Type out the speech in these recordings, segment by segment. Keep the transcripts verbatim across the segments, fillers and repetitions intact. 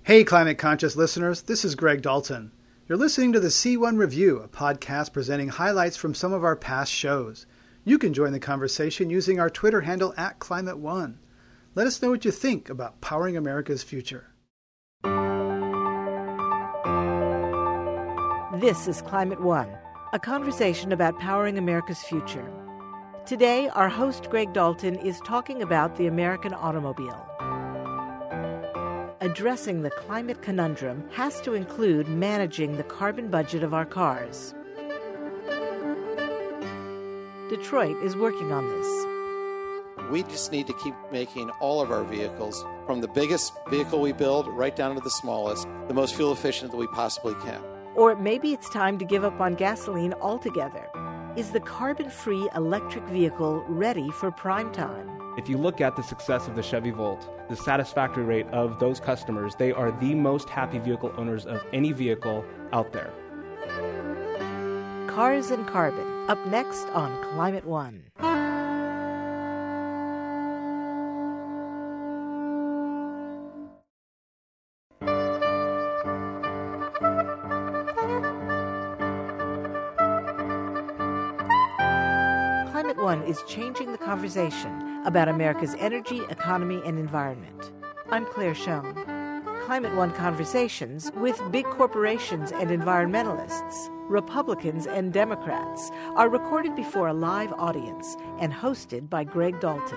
Hey, climate-conscious listeners, this is Greg Dalton. You're listening to the C one Review, a podcast presenting highlights from some of our past shows. You can join the conversation using our Twitter handle at Climate One. Let us know what you think about powering America's future. This is Climate One, a conversation about powering America's future. Today, our host, Greg Dalton, is talking about the American automobile. Addressing the climate conundrum has to include managing the carbon budget of our cars. Detroit is working on this. We just need to keep making all of our vehicles, from the biggest vehicle we build right down to the smallest, the most fuel efficient that we possibly can. Or maybe it's time to give up on gasoline altogether. Is the carbon-free electric vehicle ready for prime time? If you look at the success of the Chevy Volt, the satisfactory rate of those customers, they are the most happy vehicle owners of any vehicle out there. Cars and Carbon, up next on Climate One. Climate One is changing the conversation about America's energy, economy, and environment. I'm Claire Schoen. Climate One conversations with big corporations and environmentalists, Republicans and Democrats, are recorded before a live audience and hosted by Greg Dalton.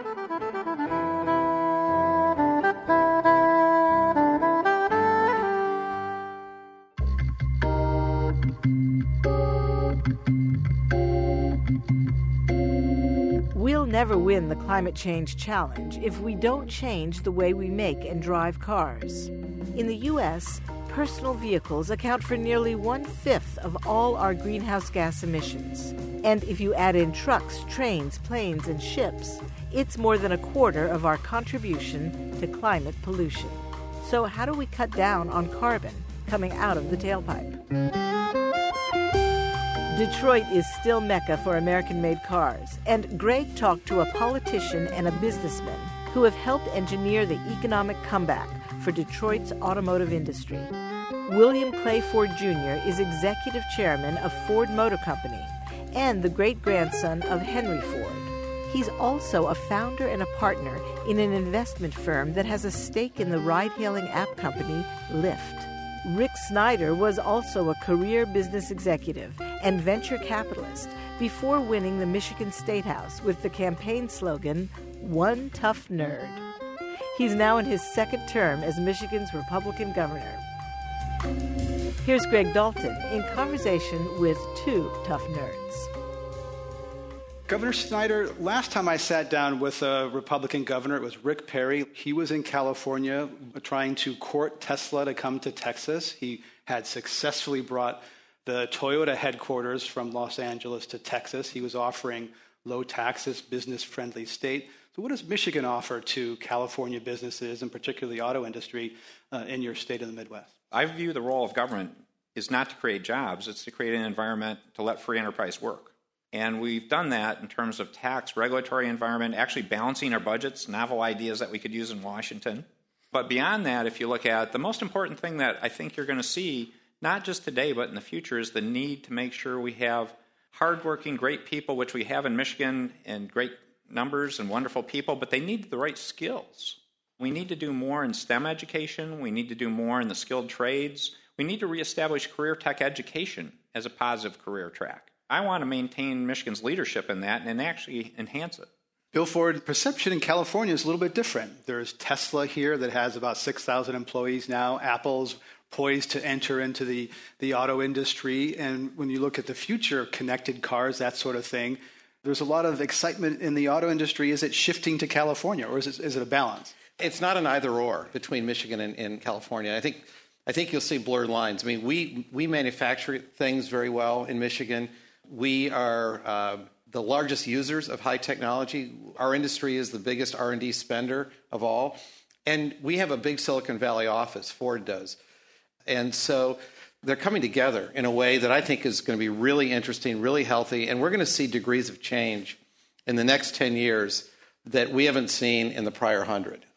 We'll never win the climate change challenge if we don't change the way we make and drive cars. In the U S, personal vehicles account for nearly one-fifth of all our greenhouse gas emissions. And if you add in trucks, trains, planes, and ships, it's more than a quarter of our contribution to climate pollution. So how do we cut down on carbon coming out of the tailpipe? Detroit is still Mecca for American-made cars, and Greg talked to a politician and a businessman who have helped engineer the economic comeback for Detroit's automotive industry. William Clay Ford Junior is executive chairman of Ford Motor Company and the great-grandson of Henry Ford. He's also a founder and a partner in an investment firm that has a stake in the ride-hailing app company Lyft. Rick Snyder was also a career business executive and venture capitalist before winning the Michigan State House with the campaign slogan, "One Tough Nerd." He's now in his second term as Michigan's Republican governor. Here's Greg Dalton in conversation with two tough nerds. Governor Snyder, last time I sat down with a Republican governor, it was Rick Perry. He was in California trying to court Tesla to come to Texas. He had successfully brought the Toyota headquarters from Los Angeles to Texas. He was offering low taxes, business-friendly state. So what does Michigan offer to California businesses, and particularly the auto industry, uh, in your state of the Midwest? I view the role of government is not to create jobs, it's to create an environment to let free enterprise work. And we've done that in terms of tax, regulatory environment, actually balancing our budgets, novel ideas that we could use in Washington. But beyond that, if you look at the most important thing that I think you're going to see, not just today but in the future, is the need to make sure we have hardworking, great people, which we have in Michigan in great numbers and wonderful people, but they need the right skills. We need to do more in STEM education. We need to do more in the skilled trades. We need to reestablish career tech education as a positive career track. I want to maintain Michigan's leadership in that and actually enhance it. Bill Ford, perception in California is a little bit different. There's Tesla here that has about six thousand employees now. Apple's poised to enter into the, the auto industry. And when you look at the future, connected cars, that sort of thing, there's a lot of excitement in the auto industry. Is it shifting to California, or is it, is it a balance? It's not an either or between Michigan and, and California. I think I think you'll see blurred lines. I mean, we, we manufacture things very well in Michigan. We are uh, the largest users of high technology. Our industry is the biggest R and D spender of all. And we have a big Silicon Valley office, Ford does. And so they're coming together in a way that I think is going to be really interesting, really healthy. And we're going to see degrees of change in the next ten years that we haven't seen in the prior hundred.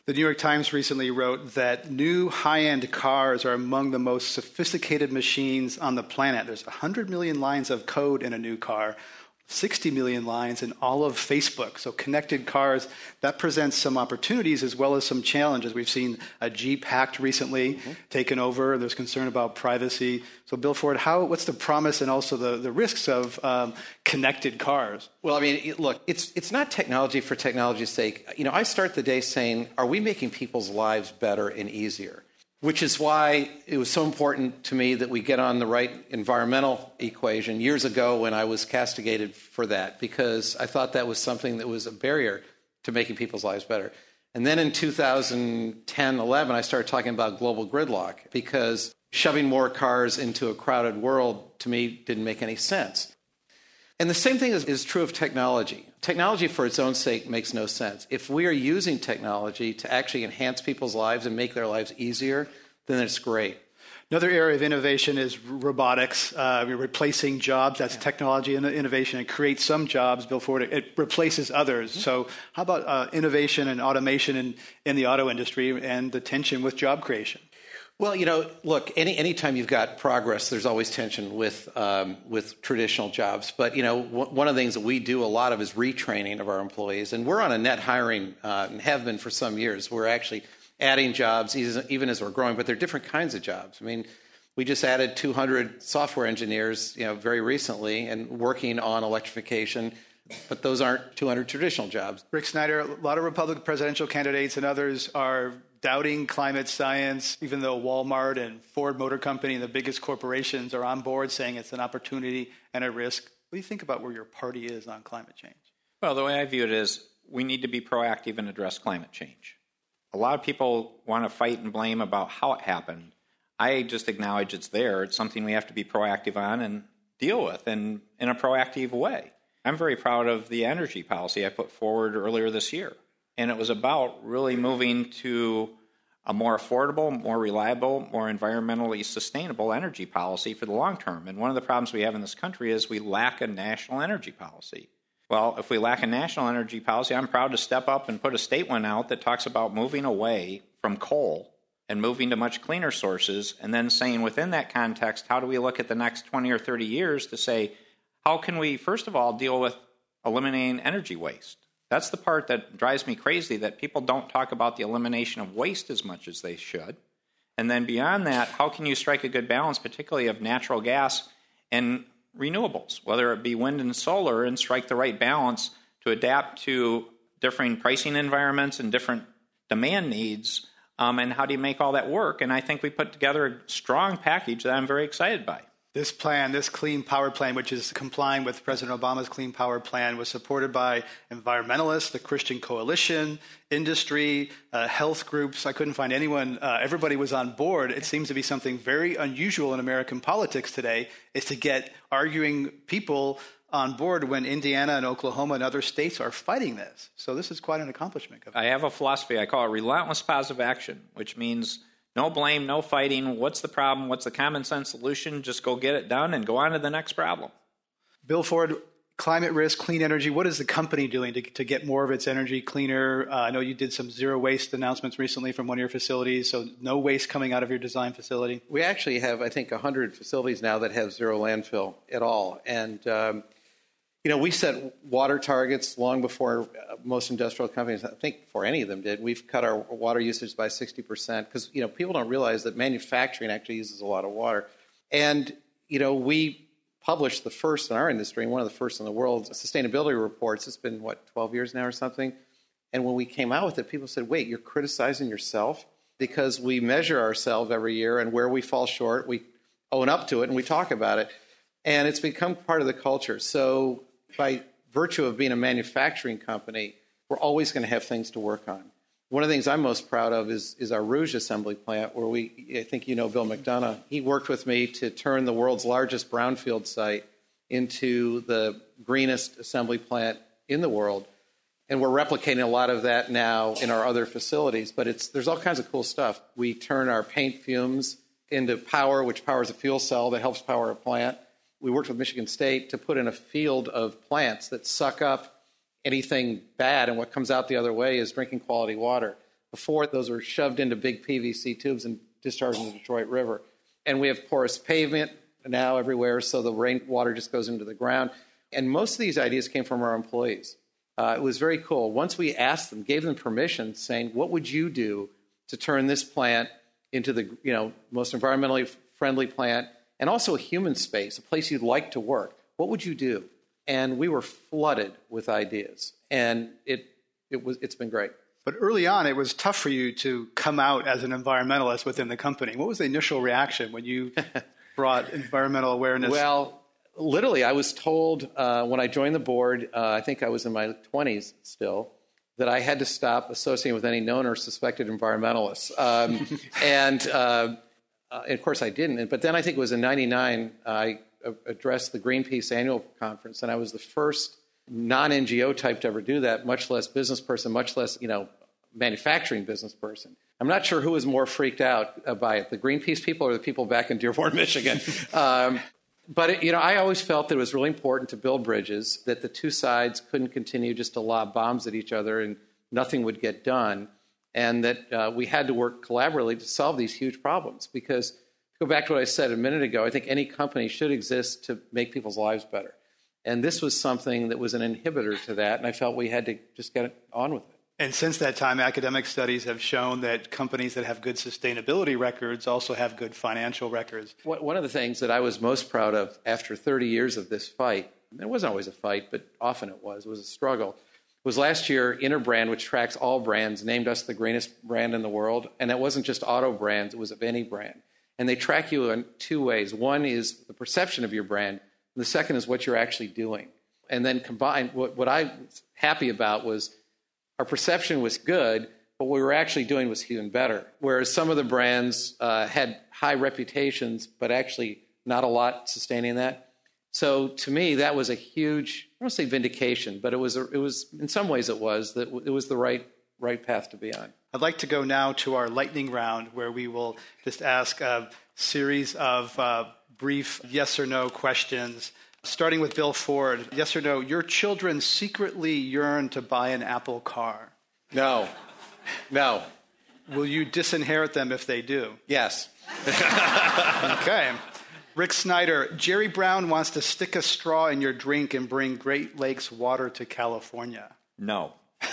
The New York Times recently wrote that new high-end cars are among the most sophisticated machines on the planet. There's one hundred million lines of code in a new car, sixty million lines in all of Facebook. So connected cars, that presents some opportunities as well as some challenges. We've seen a Jeep hacked recently, mm-hmm. taken over. There's concern about privacy. So Bill Ford, how, what's the promise and also the, the risks of um, connected cars? Well, I mean, look, it's it's not technology for technology's sake. You know, I start the day saying, are we making people's lives better and easier? Which is why it was so important to me that we get on the right environmental equation years ago when I was castigated for that, because I thought that was something that was a barrier to making people's lives better. And then in two thousand ten, eleven, I started talking about global gridlock, because shoving more cars into a crowded world, to me, didn't make any sense. And the same thing is, is true of technology. Technology for its own sake makes no sense. If we are using technology to actually enhance people's lives and make their lives easier, then it's great. Another area of innovation is robotics, uh, replacing jobs. That's yeah. technology and innovation. It creates some jobs, Bill Ford. It replaces others. Mm-hmm. So how about uh, innovation and automation in, in the auto industry and the tension with job creation? Well, you know, look, any anytime you've got progress, there's always tension with um, with traditional jobs. But, you know, w- one of the things that we do a lot of is retraining of our employees. And we're on a net hiring uh, and have been for some years. We're actually adding jobs even as we're growing, but they're different kinds of jobs. I mean, we just added two hundred software engineers, you know, very recently and working on electrification. But those aren't two hundred traditional jobs. Rick Snyder, a lot of Republican presidential candidates and others are doubting climate science, even though Walmart and Ford Motor Company and the biggest corporations are on board saying it's an opportunity and a risk. What do you think about where your party is on climate change? Well, the way I view it is we need to be proactive and address climate change. A lot of people want to fight and blame about how it happened. I just acknowledge it's there. It's something we have to be proactive on and deal with and in a proactive way. I'm very proud of the energy policy I put forward earlier this year. And it was about really moving to a more affordable, more reliable, more environmentally sustainable energy policy for the long term. And one of the problems we have in this country is we lack a national energy policy. Well, if we lack a national energy policy, I'm proud to step up and put a state one out that talks about moving away from coal and moving to much cleaner sources, and then saying within that context, how do we look at the next twenty or thirty years to say, how can we, first of all, deal with eliminating energy waste? That's the part that drives me crazy, that people don't talk about the elimination of waste as much as they should. And then beyond that, how can you strike a good balance, particularly of natural gas and renewables, whether it be wind and solar, and strike the right balance to adapt to differing pricing environments and different demand needs, um, and how do you make all that work? And I think we put together a strong package that I'm very excited by. This plan, this Clean Power Plan, which is complying with President Obama's Clean Power Plan, was supported by environmentalists, the Christian Coalition, industry, uh, health groups. I couldn't find anyone. Uh, everybody was on board. It seems to be something very unusual in American politics today, is to get arguing people on board when Indiana and Oklahoma and other states are fighting this. So this is quite an accomplishment. I have a philosophy. I call it relentless positive action, which means no blame, no fighting. What's the problem? What's the common sense solution? Just go get it done and go on to the next problem. Bill Ford, climate risk, clean energy. What is the company doing to, to get more of its energy cleaner? Uh, I know you did some zero waste announcements recently from one of your facilities, so no waste coming out of your design facility. We actually have, I think, one hundred facilities now that have zero landfill at all. And, um, you know, we set water targets long before most industrial companies, I think before any of them did. We've cut our water usage by sixty percent because, you know, people don't realize that manufacturing actually uses a lot of water. And, you know, we published the first in our industry, one of the first in the world, sustainability reports. It's been, what, twelve years now or something? And when we came out with it, people said, wait, you're criticizing yourself? Because we measure ourselves every year, and where we fall short, we own up to it and we talk about it. And it's become part of the culture. So by virtue of being a manufacturing company, we're always going to have things to work on. One of the things I'm most proud of is, is our Rouge assembly plant, where we, I think you know Bill McDonough, he worked with me to turn the world's largest brownfield site into the greenest assembly plant in the world. And we're replicating a lot of that now in our other facilities, but it's there's all kinds of cool stuff. We turn our paint fumes into power, which powers a fuel cell that helps power a plant. We worked with Michigan State to put in a field of plants that suck up anything bad, and what comes out the other way is drinking quality water. Before, those were shoved into big P V C tubes and discharged in the Detroit River. And we have porous pavement now everywhere, so the rainwater just goes into the ground. And most of these ideas came from our employees. Uh, it was very cool. Once we asked them, gave them permission, saying, what would you do to turn this plant into the you know most environmentally friendly plant and also a human space, a place you'd like to work? What would you do? And we were flooded with ideas. And it it was it's been great. But early on, it was tough for you to come out as an environmentalist within the company. What was the initial reaction when you brought environmental awareness? Well, literally, I was told uh, when I joined the board, uh, I think I was in my twenties still, that I had to stop associating with any known or suspected environmentalists. Um, and, uh, uh, of course, I didn't. But then I think it was in ninety-nine, I addressed the Greenpeace annual conference, and I was the first non-N G O type to ever do that, much less business person, much less, you know, manufacturing business person. I'm not sure who was more freaked out by it, the Greenpeace people or the people back in Dearborn, Michigan. um, but, it, you know, I always felt that it was really important to build bridges, that the two sides couldn't continue just to lob bombs at each other and nothing would get done, and that uh, we had to work collaboratively to solve these huge problems. Because, to go back to what I said a minute ago, I think any company should exist to make people's lives better. And this was something that was an inhibitor to that, and I felt we had to just get on with it. And since that time, academic studies have shown that companies that have good sustainability records also have good financial records. One of the things that I was most proud of after thirty years of this fight, and it wasn't always a fight, but often it was, it was a struggle, was last year Interbrand, which tracks all brands, named us the greenest brand in the world. And it wasn't just auto brands, it was of any brand. And they track you in two ways. One is the perception of your brand, and the second is what you're actually doing. And then combined, what, what I was happy about was our perception was good, but what we were actually doing was even better. Whereas some of the brands uh, had high reputations, but actually not a lot sustaining that. So to me, that was a huge, I don't want to say vindication, but it was, a, it was in some ways it was, that it was the right, right path to be on. I'd like to go now to our lightning round, where we will just ask a series of uh, brief yes or no questions. Starting with Bill Ford, yes or no, your children secretly yearn to buy an Apple car? No. No. Will you disinherit them if they do? Yes. Okay. Rick Snyder, Jerry Brown wants to stick a straw in your drink and bring Great Lakes water to California. No.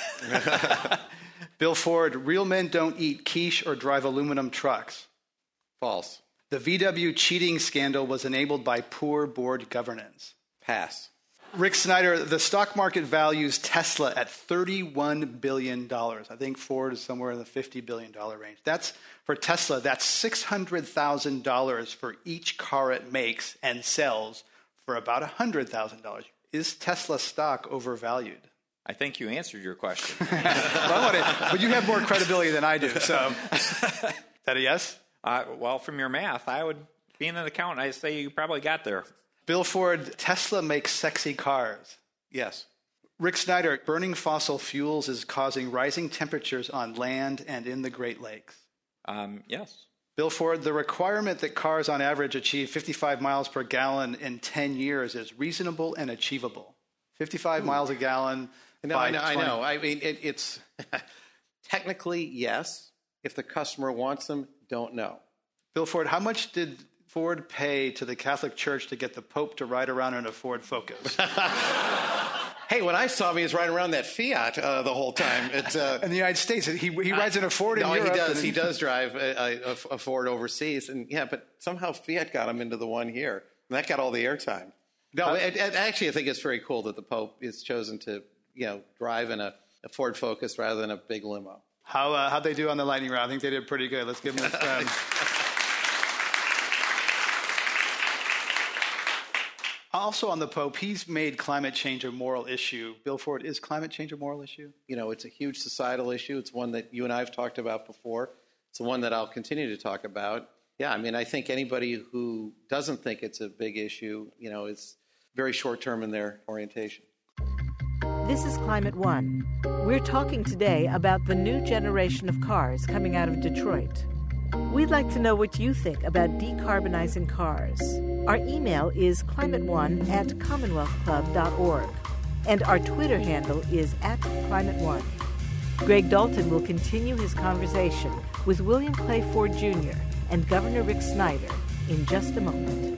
Bill Ford, real men don't eat quiche or drive aluminum trucks. False. The V W cheating scandal was enabled by poor board governance. Pass. Rick Snyder, the stock market values Tesla at thirty-one billion dollars. I think Ford is somewhere in the fifty billion dollars range. That's for Tesla, that's six hundred thousand dollars for each car it makes and sells for about one hundred thousand dollars. Is Tesla stock overvalued? I think you answered your question. well, I wanna, but you have more credibility than I do, so is that a yes? Uh, well, from your math, I would, being an accountant, I'd say you probably got there. Bill Ford, Tesla makes sexy cars. Yes. Rick Snyder, burning fossil fuels is causing rising temperatures on land and in the Great Lakes. Um, yes. Bill Ford, the requirement that cars on average achieve fifty-five miles per gallon in ten years is reasonable and achievable. fifty-five Ooh. Miles a gallon. No, I know. I know. I mean, it, it's technically yes. If the customer wants them, don't know. Bill Ford, how much did Ford pay to the Catholic Church to get the Pope to ride around in a Ford Focus? Hey, when I saw him, he was riding around that Fiat uh, the whole time. It's, uh, in the United States, he he rides in a Ford in no, Europe. No, he does. He does drive a, a, a Ford overseas, and yeah, but somehow Fiat got him into the one here, and that got all the airtime. No, uh, it, it, actually, I think it's very cool that the Pope is chosen to, you know, drive in a, a Ford Focus rather than a big limo. How uh, how'd they do on the lightning round? I think they did pretty good. Let's give them a round. Also on the Pope, he's made climate change a moral issue. Bill Ford, is climate change a moral issue? You know, it's a huge societal issue. It's one that you and I have talked about before. It's one that I'll continue to talk about. Yeah, I mean, I think anybody who doesn't think it's a big issue, you know, is very short-term in their orientation. This is Climate One. We're talking today about the new generation of cars coming out of Detroit. We'd like to know what you think about decarbonizing cars. Our email is climate one at commonwealth club dot org, and our Twitter handle is at climate one. Greg Dalton will continue his conversation with William Clay Ford Junior and Governor Rick Snyder in just a moment.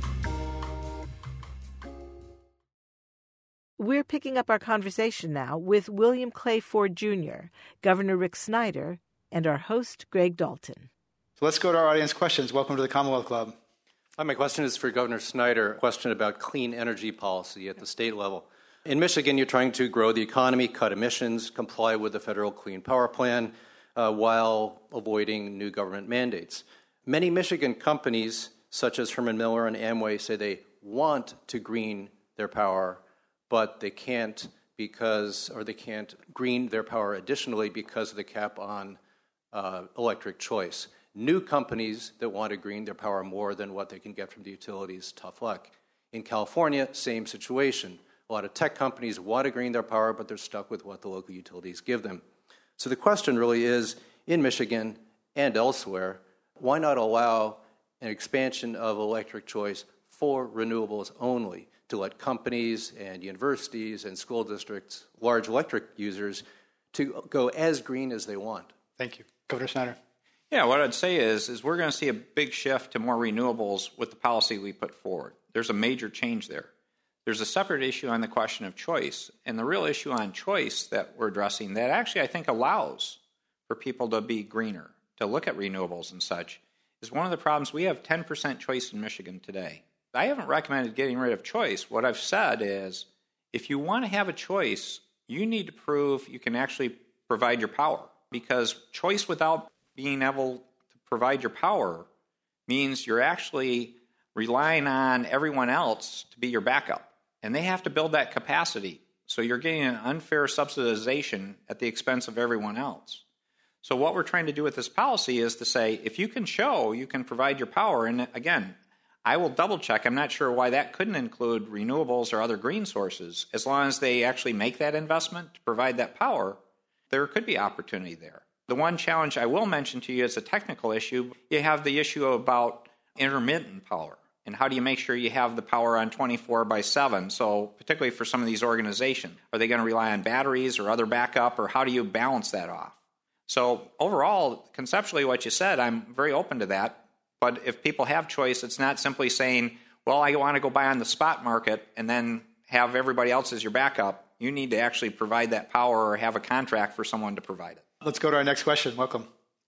We're picking up our conversation now with William Clay Ford Junior, Governor Rick Snyder, and our host, Greg Dalton. So let's go to our audience questions. Welcome to the Commonwealth Club. Hi, my question is for Governor Snyder, a question about clean energy policy at the state level. In Michigan, you're trying to grow the economy, cut emissions, comply with the federal Clean Power Plan, uh, while avoiding new government mandates. Many Michigan companies, such as Herman Miller and Amway, say they want to green their power, but they can't because, or they can't green their power additionally because of the cap on uh, electric choice. New companies that want to green their power more than what they can get from the utilities, tough luck. In California, same situation. A lot of tech companies want to green their power, but they're stuck with what the local utilities give them. So the question really is, in Michigan and elsewhere, why not allow an expansion of electric choice for renewables only, to let companies and universities and school districts, large electric users, to go as green as they want? Thank you. Governor Snyder. Yeah, what I'd say is, is we're going to see a big shift to more renewables with the policy we put forward. There's a major change there. There's a separate issue on the question of choice, and the real issue on choice that we're addressing that actually I think allows for people to be greener, to look at renewables and such, is one of the problems. We have ten percent choice in Michigan today. I haven't recommended getting rid of choice. What I've said is, if you want to have a choice, you need to prove you can actually provide your power, because choice without being able to provide your power means you're actually relying on everyone else to be your backup, and they have to build that capacity. So you're getting an unfair subsidization at the expense of everyone else. So what we're trying to do with this policy is to say, if you can show you can provide your power, and again, I will double check. I'm not sure why that couldn't include renewables or other green sources. As long as they actually make that investment to provide that power, there could be opportunity there. The one challenge I will mention to you is a technical issue. You have the issue about intermittent power, and how do you make sure you have the power on twenty-four by seven? So particularly for some of these organizations, are they going to rely on batteries or other backup, or how do you balance that off? So overall, conceptually what you said, I'm very open to that. But if people have choice, it's not simply saying, well, I want to go buy on the spot market and then have everybody else as your backup. You need to actually provide that power or have a contract for someone to provide it. Let's go to our next question. Welcome.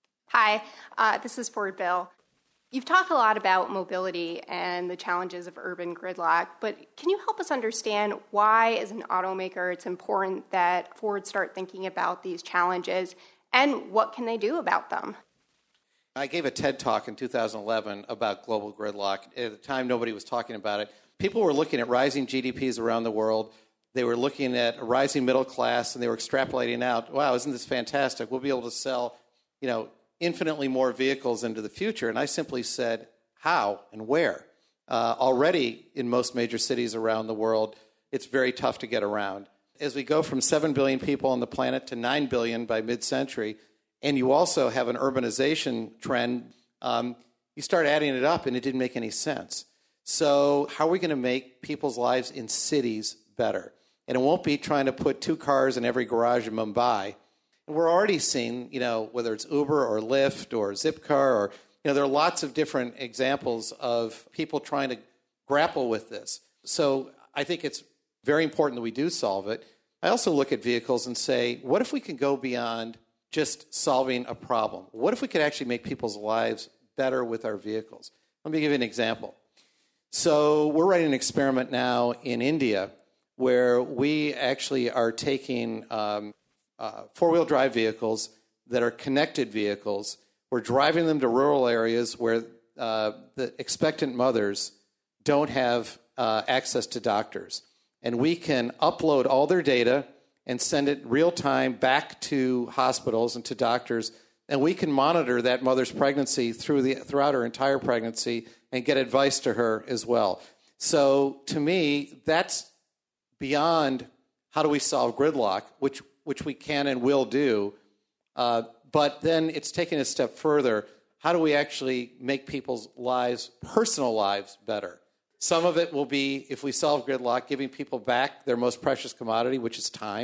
Hi, uh, this is Ford Bill. You've talked a lot about mobility and the challenges of urban gridlock, but can you help us understand why, as an automaker, it's important that Ford start thinking about these challenges, and what can they do about them? I gave a TED Talk in two thousand eleven about global gridlock. At the time, nobody was talking about it. People were looking at rising G D Ps around the world. They were looking at a rising middle class, and they were extrapolating out, wow, isn't this fantastic? We'll be able to sell, you know, infinitely more vehicles into the future. And I simply said, how and where? Uh, already in most major cities around the world, it's very tough to get around. As we go from seven billion people on the planet to nine billion by mid-century, and you also have an urbanization trend, um, you start adding it up, and it didn't make any sense. So how are we going to make people's lives in cities better? And it won't be trying to put two cars in every garage in Mumbai. And we're already seeing, you know, whether it's Uber or Lyft or Zipcar, or, you know, there are lots of different examples of people trying to grapple with this. So I think it's very important that we do solve it. I also look at vehicles and say, what if we can go beyond just solving a problem? What if we could actually make people's lives better with our vehicles? Let me give you an example. So we're running an experiment now in India where we actually are taking um, uh, four-wheel drive vehicles that are connected vehicles. We're driving them to rural areas where uh, the expectant mothers don't have uh, access to doctors. And we can upload all their data and send it real-time back to hospitals and to doctors, and we can monitor that mother's pregnancy through the, throughout her entire pregnancy and get advice to her as well. So to me, that's beyond how do we solve gridlock, which which we can and will do, uh, but then it's taking a step further. How do we actually make people's lives, personal lives, better? Some of it will be, if we solve gridlock, giving people back their most precious commodity, which is time.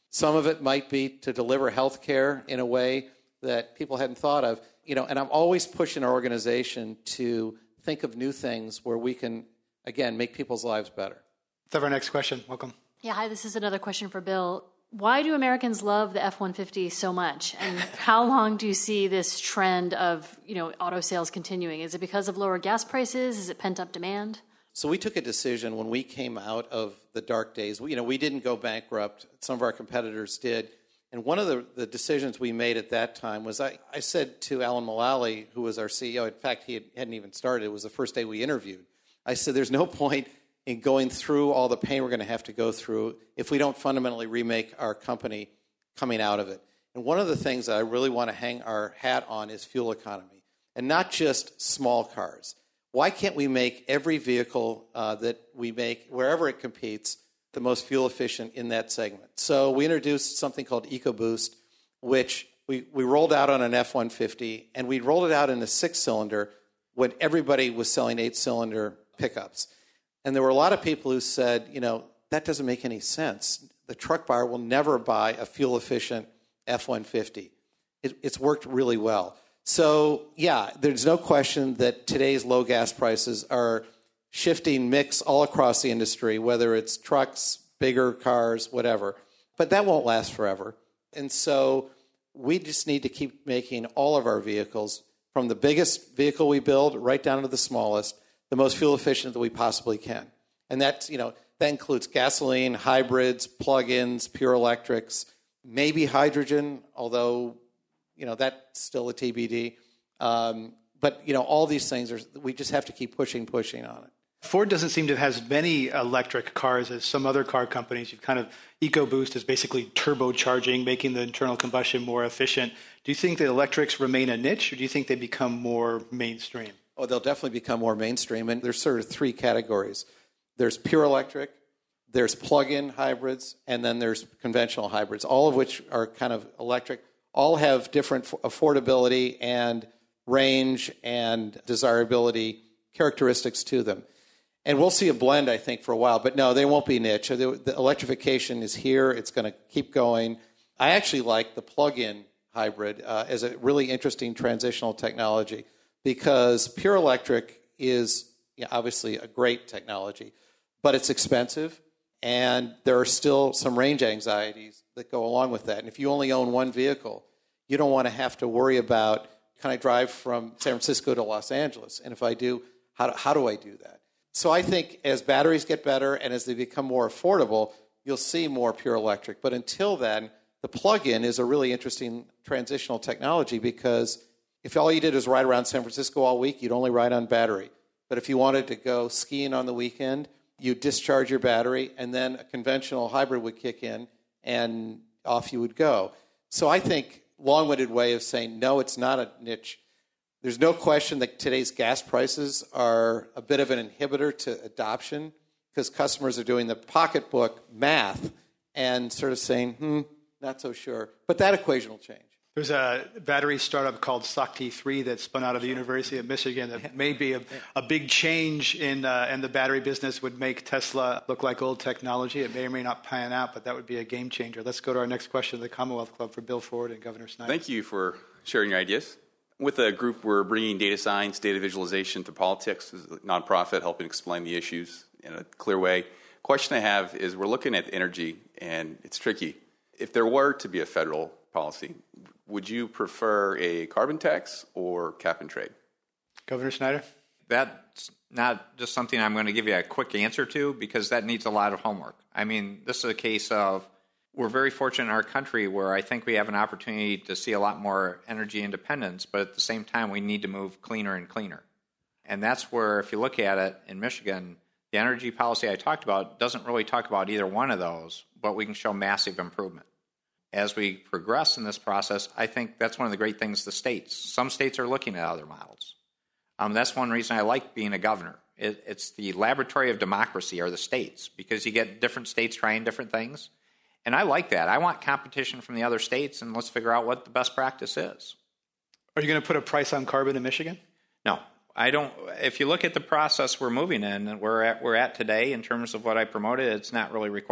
Some of it might be to deliver health care in a way that people hadn't thought of. You know, and I'm always pushing our organization to think of new things where we can, again, make people's lives better. Let's have our next question. Welcome. Yeah, hi, this is another question for Bill. Why do Americans love the F one fifty so much? And how long do you see this trend of, you know, auto sales continuing? Is it because of lower gas prices? Is it pent-up demand? So we took a decision when we came out of the dark days. We, you know, we didn't go bankrupt. Some of our competitors did. And one of the, the decisions we made at that time was I, I said to Alan Mulally, who was our C E O, in fact, he had, hadn't even started. It was the first day we interviewed. I said, there's no point in going through all the pain we're going to have to go through if we don't fundamentally remake our company coming out of it. And one of the things that I really want to hang our hat on is fuel economy, and not just small cars. Why can't we make every vehicle uh, that we make, wherever it competes, the most fuel efficient in that segment? So we introduced something called EcoBoost, which we, we rolled out on an F one fifty, and we rolled it out in a six-cylinder when everybody was selling eight-cylinder pickups. And there were a lot of people who said, you know, that doesn't make any sense. The truck buyer will never buy a fuel-efficient F one fifty. It, it's worked really well. So, yeah, there's no question that today's low gas prices are shifting mix all across the industry, whether it's trucks, bigger cars, whatever. But that won't last forever. And so we just need to keep making all of our vehicles, from the biggest vehicle we build right down to the smallest, the most fuel efficient that we possibly can. And that, you know, that includes gasoline, hybrids, plug-ins, pure electrics, maybe hydrogen, although, you know, that's still a T B D. Um, but, you know, all these things, are, we just have to keep pushing, pushing on it. Ford doesn't seem to have as many electric cars as some other car companies. You've kind of, EcoBoost is basically turbocharging, making the internal combustion more efficient. Do you think that electrics remain a niche, or do you think they become more mainstream? Oh, they'll definitely become more mainstream. And there's sort of three categories. There's pure electric, there's plug-in hybrids, and then there's conventional hybrids, all of which are kind of electric. All have different affordability and range and desirability characteristics to them. And we'll see a blend, I think, for a while. But no, they won't be niche. The, the electrification is here. It's going to keep going. I actually like the plug-in hybrid uh, as a really interesting transitional technology, because pure electric is, you know, obviously a great technology, but it's expensive, and there are still some range anxieties that go along with that. And if you only own one vehicle, you don't want to have to worry about, can I drive from San Francisco to Los Angeles? And if I do, how do, how do I do that? So I think as batteries get better and as they become more affordable, you'll see more pure electric. But until then, the plug-in is a really interesting transitional technology, because if all you did is ride around San Francisco all week, you'd only ride on battery. But if you wanted to go skiing on the weekend, you'd discharge your battery, and then a conventional hybrid would kick in, and off you would go. So I think, long-winded way of saying, no, it's not a niche. There's no question that today's gas prices are a bit of an inhibitor to adoption, because customers are doing the pocketbook math and sort of saying, hmm, not so sure. But that equation will change. There's a battery startup called Sakti three that spun out of the University of Michigan that may be a, a big change in, uh, in the battery business, would make Tesla look like old technology. It may or may not pan out, but that would be a game changer. Let's go to our next question, the Commonwealth Club, for Bill Ford and Governor Snyder. Thank you for sharing your ideas. With the group, we're bringing data science, data visualization to politics as a nonprofit, helping explain the issues in a clear way. Question I have is, we're looking at energy, and it's tricky. If there were to be a federal policy, would you prefer a carbon tax or cap and trade? Governor Snyder? That's not just something I'm going to give you a quick answer to, because that needs a lot of homework. I mean, this is a case of, we're very fortunate in our country where I think we have an opportunity to see a lot more energy independence, but at the same time, we need to move cleaner and cleaner. And that's where, if you look at it in Michigan, the energy policy I talked about doesn't really talk about either one of those, but we can show massive improvement. As we progress in this process, I think that's one of the great things the states. Some states are looking at other models. Um, that's one reason I like being a governor. It, it's the laboratory of democracy, are the states, because you get different states trying different things. And I like that. I want competition from the other states, and let's figure out what the best practice is. Are you going to put a price on carbon in Michigan? No. I don't. If you look at the process we're moving in, and we're at, we're at today in terms of what I promoted, it's not really required.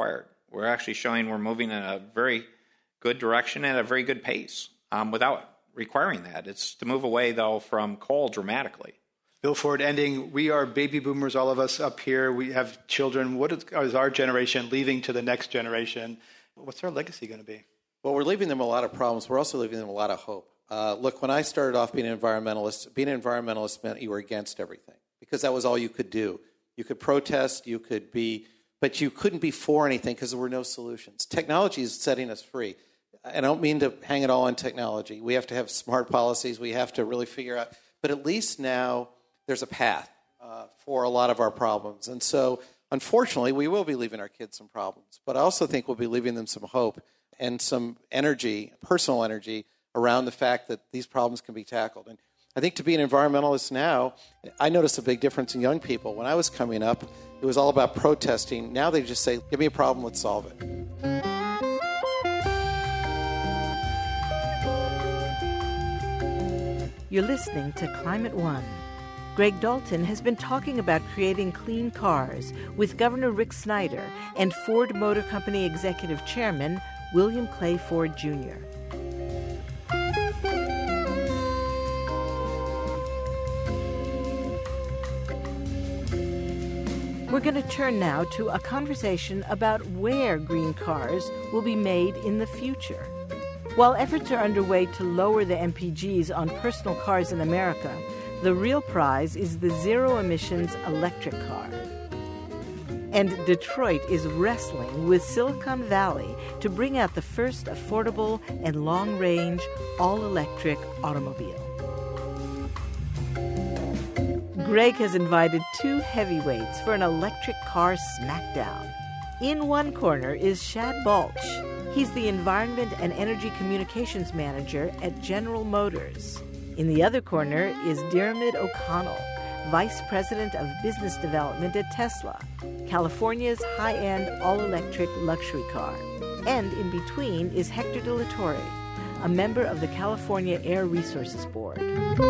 We're actually showing we're moving in a very good direction and a very good pace um, without requiring that. It's to move away, though, from coal dramatically. Bill Ford, ending, we are baby boomers, all of us up here. We have children. What is, is our generation leaving to the next generation? What's our legacy going to be? Well, we're leaving them a lot of problems. We're also leaving them a lot of hope. Uh, look, when I started off being an environmentalist, being an environmentalist meant you were against everything because that was all you could do. You could protest, you could be, but you couldn't be for anything because there were no solutions. Technology is setting us free. I don't mean to hang it all on technology. We have to have smart policies. We have to really figure out, but at least now there's a path uh, for a lot of our problems. And so, unfortunately, we will be leaving our kids some problems. But I also think we'll be leaving them some hope and some energy, personal energy, around the fact that these problems can be tackled. And I think to be an environmentalist now, I notice a big difference in young people. When I was coming up, it was all about protesting. Now they just say, give me a problem, let's solve it. You're listening to Climate One. Greg Dalton has been talking about creating clean cars with Governor Rick Snyder and Ford Motor Company Executive Chairman William Clay Ford Junior We're going to turn now to a conversation about where green cars will be made in the future. While efforts are underway to lower the M P Gs on personal cars in America, the real prize is the zero-emissions electric car. And Detroit is wrestling with Silicon Valley to bring out the first affordable and long-range all-electric automobile. Greg has invited two heavyweights for an electric car smackdown. In one corner is Shad Balch. He's the Environment and Energy Communications Manager at General Motors. In the other corner is Diarmuid O'Connell, Vice President of Business Development at Tesla, California's high-end all-electric luxury car. And in between is Hector De La Torre, a member of the California Air Resources Board.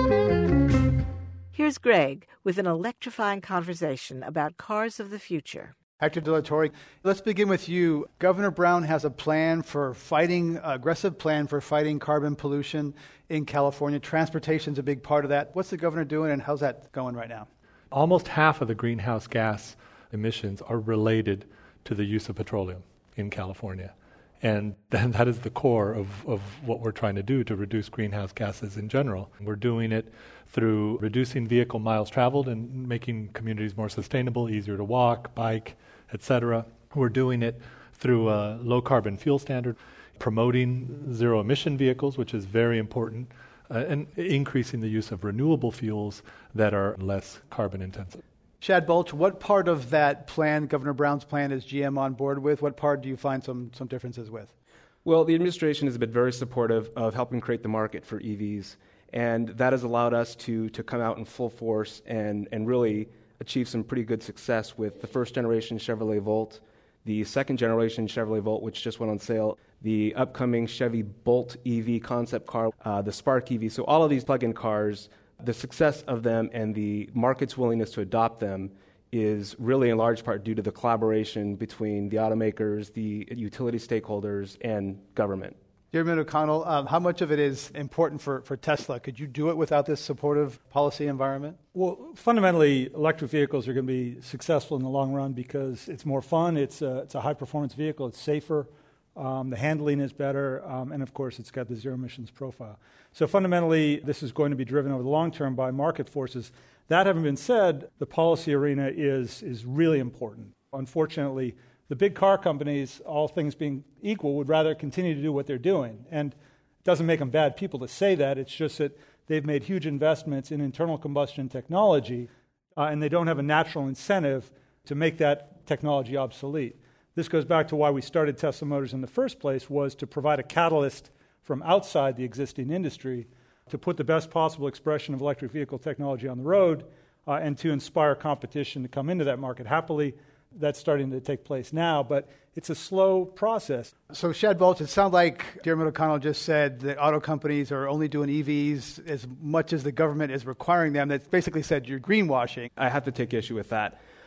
Here's Greg with an electrifying conversation about cars of the future. Hector De La Torre, let's begin with you. Governor Brown has a plan for fighting, aggressive plan for fighting carbon pollution in California. Transportation's a big part of that. What's the governor doing and how's that going right now? Almost half of the greenhouse gas emissions are related to the use of petroleum in California. And that is the core of, of what we're trying to do to reduce greenhouse gases in general. We're doing it through reducing vehicle miles traveled and making communities more sustainable, easier to walk, bike, et cetera. We're doing it through a low-carbon fuel standard, promoting zero-emission vehicles, which is very important, uh, and increasing the use of renewable fuels that are less carbon-intensive. Shad Balch, what part of that plan, Governor Brown's plan, is G M on board with? What part do you find some, some differences with? Well, the administration has been very supportive of helping create the market for E Vs, and that has allowed us to to come out in full force and, and really achieve some pretty good success with the first generation Chevrolet Volt, the second generation Chevrolet Volt, which just went on sale, the upcoming Chevy Bolt E V concept car, uh, the Spark E V. So all of these plug-in cars, the success of them and the market's willingness to adopt them is really in large part due to the collaboration between the automakers, the utility stakeholders, and government. Diarmuid O'Connell, um, how much of it is important for, for Tesla? Could you do it without this supportive policy environment? Well, fundamentally, electric vehicles are going to be successful in the long run because it's more fun, it's a, it's a high-performance vehicle, it's safer, um, the handling is better, um, and of course it's got the zero emissions profile. So fundamentally, this is going to be driven over the long term by market forces. That having been said, the policy arena is, is really important. Unfortunately, the big car companies, all things being equal, would rather continue to do what they're doing. And it doesn't make them bad people to say that. It's just that they've made huge investments in internal combustion technology, uh, and they don't have a natural incentive to make that technology obsolete. This goes back to why we started Tesla Motors in the first place, was to provide a catalyst from outside the existing industry to put the best possible expression of electric vehicle technology on the road uh, and to inspire competition to come into that market. Happily, that's starting to take place now, but it's a slow process. So, Shad Balch, it sounds like Diarmuid O'Connell just said that auto companies are only doing E Vs as much as the government is requiring them. That's basically said you're greenwashing. I have to take issue with that.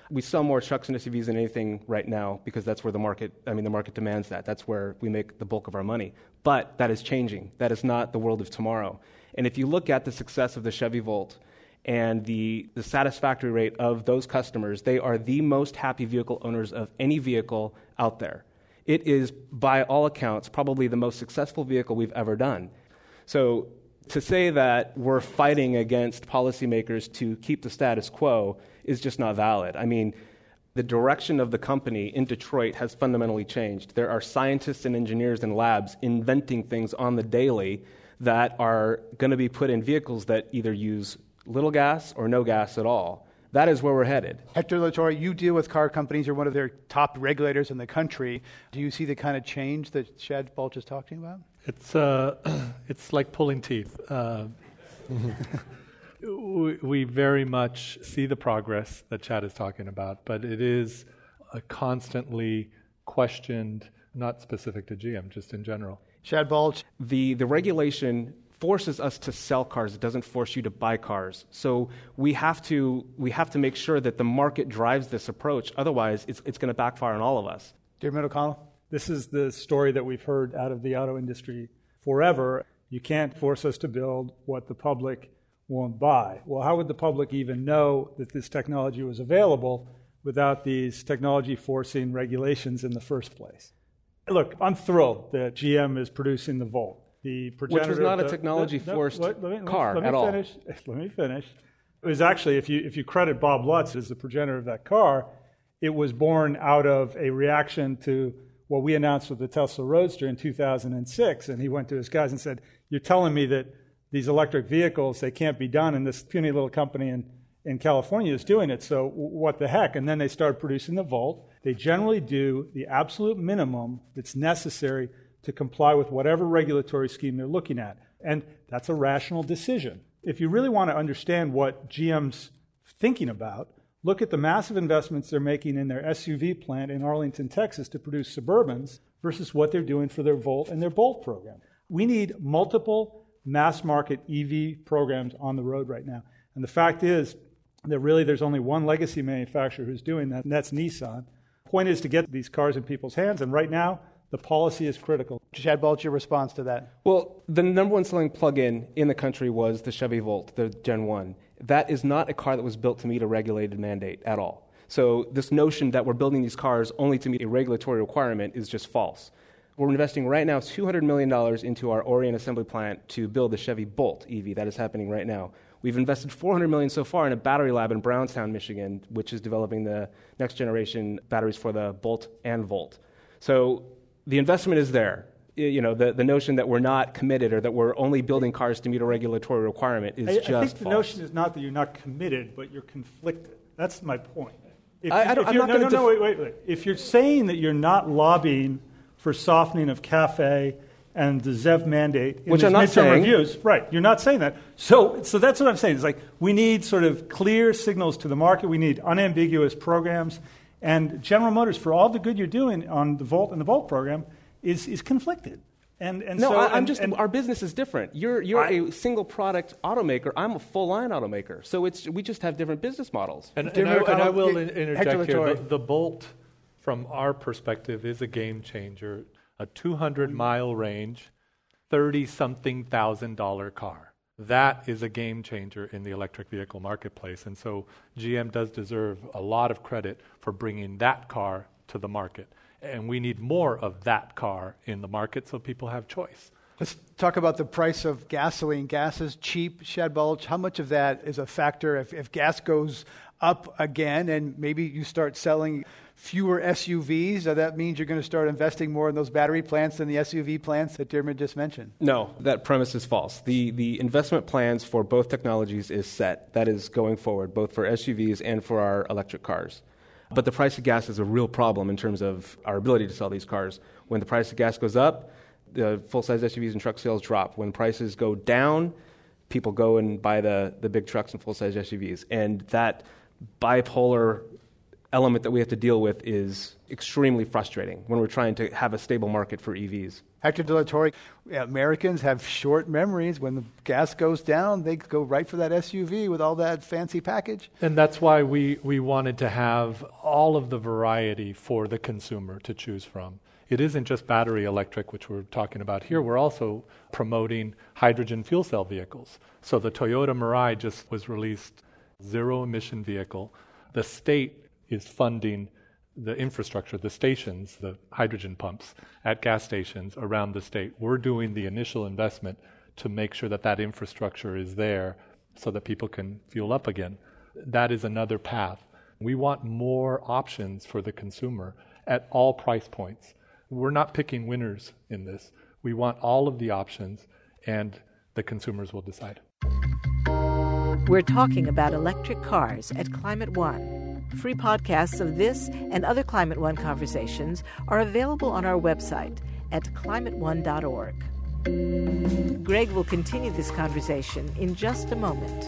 We sell more trucks and S U Vs than anything right now because that's where the market, I mean, the market demands that. That's where we make the bulk of our money. But that is changing. That is not the world of tomorrow. And if you look at the success of the Chevy Volt and the, the satisfactory rate of those customers, they are the most happy vehicle owners of any vehicle out there. It is, by all accounts, probably the most successful vehicle we've ever done. So to say that we're fighting against policymakers to keep the status quo is just not valid. I mean, the direction of the company in Detroit has fundamentally changed. There are scientists and engineers in labs inventing things on the daily that are going to be put in vehicles that either use little gas or no gas at all. That is where we're headed. Hector LaTorre, you deal with car companies. You're one of their top regulators in the country. Do you see the kind of change that Chad Balch is talking about? It's uh, it's like pulling teeth. Uh, we, we very much see the progress that Chad is talking about, but it is a constantly questioned, not specific to G M, just in general. Chad Balch. The, the regulation forces us to sell cars. It doesn't force you to buy cars. So we have to we have to make sure that the market drives this approach. Otherwise, it's it's going to backfire on all of us. Diarmuid O'Connell? This is the story that we've heard out of the auto industry forever. You can't force us to build what the public won't buy. Well, how would the public even know that this technology was available without these technology forcing regulations in the first place? Look, I'm thrilled that G M is producing the Volt. The Which was not the, a technology-forced no, let me, car let me, at let me finish, all. Let me finish. It was actually, if you if you credit Bob Lutz as the progenitor of that car, it was born out of a reaction to what we announced with the Tesla Roadster in two thousand six. And he went to his guys and said, "You're telling me that these electric vehicles, they can't be done, and this puny little company in, in California is doing it, so what the heck?" And then they started producing the Volt. They generally do the absolute minimum that's necessary to comply with whatever regulatory scheme they're looking at. And that's a rational decision. If you really want to understand what G M's thinking about, look at the massive investments they're making in their S U V plant in Arlington, Texas to produce Suburbans versus what they're doing for their Volt and their Bolt program. We need multiple mass market E V programs on the road right now. And the fact is that really there's only one legacy manufacturer who's doing that, and that's Nissan. Point is to get these cars in people's hands, and right now, the policy is critical. Chad Balch, your response to that? Well, the number one selling plug-in in the country was the Chevy Volt, the Gen one. That is not a car that was built to meet a regulated mandate at all. So this notion that we're building these cars only to meet a regulatory requirement is just false. We're investing right now two hundred million dollars into our Orion assembly plant to build the Chevy Bolt E V. That is happening right now. We've invested four hundred million dollars so far in a battery lab in Brownstown, Michigan, which is developing the next generation batteries for the Bolt and Volt. So the investment is there. You know, the, the notion that we're not committed or that we're only building cars to meet a regulatory requirement is I, just I think the false. notion is not that you're not committed, but you're conflicted. That's my point. If, I, I don't, if I'm you're, not no, going no, to... no, wait, wait, wait. If you're saying that you're not lobbying for softening of CAFE and the Z E V mandate in Which these I'm not midterm saying. reviews, right, you're not saying that. So, so that's what I'm saying. It's like we need sort of clear signals to the market. We need unambiguous programs. And General Motors, for all the good you're doing on the Volt and the Volt program, is is conflicted. And, and no, so, I, I'm and, just. and our business is different. You're you're I, a single product automaker. I'm a full line automaker. So it's we just have different business models. And, and, I, and I will in, interject here. The, the Bolt, from our perspective, is a game changer. A two hundred mile range, thirty-something thousand dollar car. That is a game changer in the electric vehicle marketplace. And so G M does deserve a lot of credit for bringing that car to the market. And we need more of that car in the market so people have choice. Let's talk about the price of gasoline. Gas is cheap. Chad Balch, how much of that is a factor if, if gas goes up again and maybe you start selling fewer S U Vs? So that means you're going to start investing more in those battery plants than the S U V plants that Diarmuid just mentioned. No, that premise is false. The the investment plans for both technologies is set. That is going forward, both for S U Vs and for our electric cars. But the price of gas is a real problem in terms of our ability to sell these cars. When the price of gas goes up, the full-size S U Vs and truck sales drop. When prices go down, people go and buy the, the big trucks and full-size S U Vs. And that bipolar element that we have to deal with is extremely frustrating when we're trying to have a stable market for E Vs. Hector De La Torre, Americans have short memories. When the gas goes down, they go right for that S U V with all that fancy package. And that's why we, we wanted to have all of the variety for the consumer to choose from. It isn't just battery electric, which we're talking about here. We're also promoting hydrogen fuel cell vehicles. So the Toyota Mirai just was released, zero-emission vehicle. The state is funding the infrastructure, the stations, the hydrogen pumps at gas stations around the state. We're doing the initial investment to make sure that that infrastructure is there so that people can fuel up again. That is another path. We want more options for the consumer at all price points. We're not picking winners in this. We want all of the options, and the consumers will decide. We're talking about electric cars at Climate One. Free podcasts of this and other Climate One conversations are available on our website at climate one dot org. Greg will continue this conversation in just a moment.